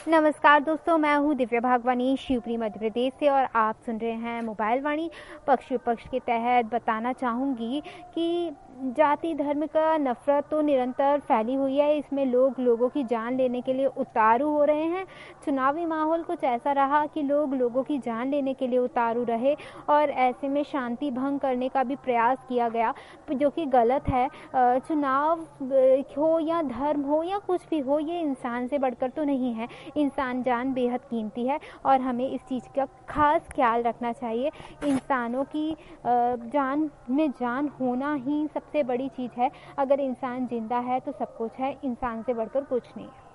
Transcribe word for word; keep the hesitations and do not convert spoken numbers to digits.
नमस्कार दोस्तों, मैं हूँ दिव्या भागवानी शिवपुरी मध्य प्रदेश से और आप सुन रहे हैं मोबाइल वाणी। पक्ष विपक्ष के तहत बताना चाहूँगी कि जाति धर्म का नफरत तो निरंतर फैली हुई है। इसमें लोग लोगों की जान लेने के लिए उतारू हो रहे हैं। चुनावी माहौल कुछ ऐसा रहा कि लोग लोगों की जान लेने के लिए उतारू रहे और ऐसे में शांति भंग करने का भी प्रयास किया गया, जो कि गलत है। चुनाव हो या धर्म हो या कुछ भी हो, ये इंसान से बढ़कर तो नहीं है। इंसान जान बेहद कीमती है और हमें इस चीज़ का खास ख्याल रखना चाहिए। इंसानों की जान में जान होना ही सबसे बड़ी चीज़ है। अगर इंसान जिंदा है तो सब कुछ है, इंसान से बढ़कर कुछ नहीं है।